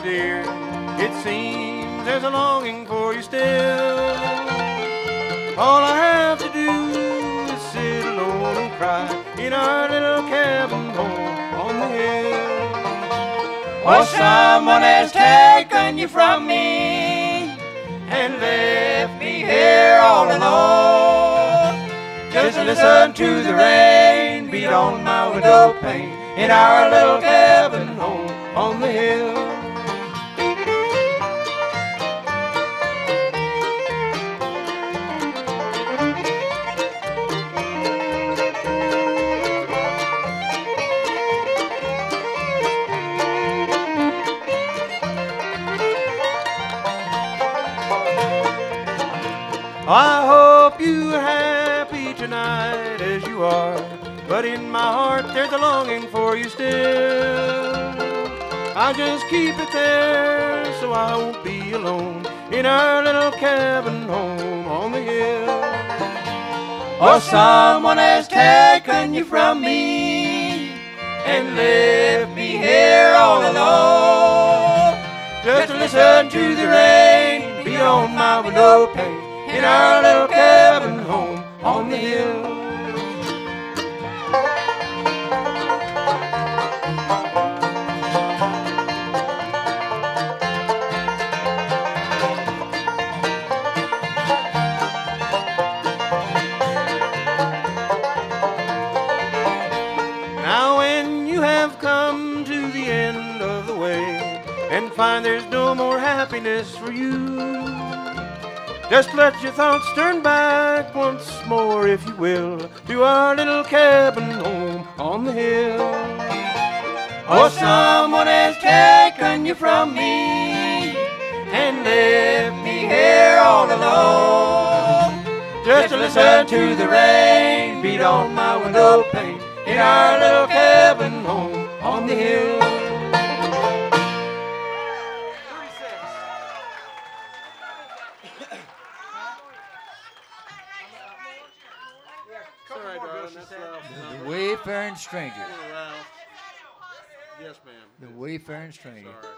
dear. It seems there's a longing for you still. All I have to do is sit alone and cry in our little cabin home on the hill. Oh, someone has taken you from me And left me here all alone. just to listen to the rain beat on my window pane in our little cabin home on the hill. I hope you're happy tonight as you are, but in my heart there's a longing for you still. I just keep it there so I won't be alone in our little cabin home on the hill. Oh, someone has taken you from me And left me here all alone. just to listen to the rain beat on my window pane in our little cabin home on the hill. Now when you have come to the end of the way and find there's no more happiness for you, just let your thoughts turn back once more, if you will, to our little cabin home on the hill. Oh, someone has taken you from me And left me here all alone. just to listen to the rain beat on my window pane in our little cabin home on the hill. Sorry, darling, that's The Wayfaring Stranger. Yes, ma'am. The Wayfaring Stranger. Sorry.